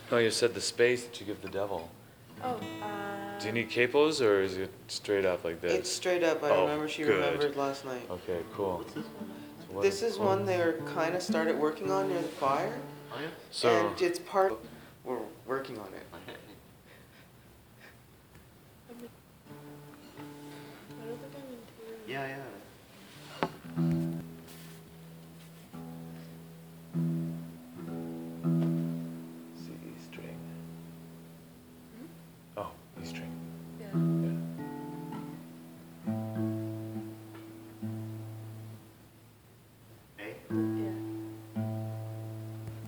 No, you said the space that you give the devil. Oh, Do you need capos or is it straight up like this? It's straight up. I remember she good. remembered last night. Okay, cool. What's this one? So what- This is one they were kind of started working on near the fire, Oh yeah? So, and it's part. We're working on it. Okay. I don't think I'm interior. Yeah, yeah. C string. Oh, E string.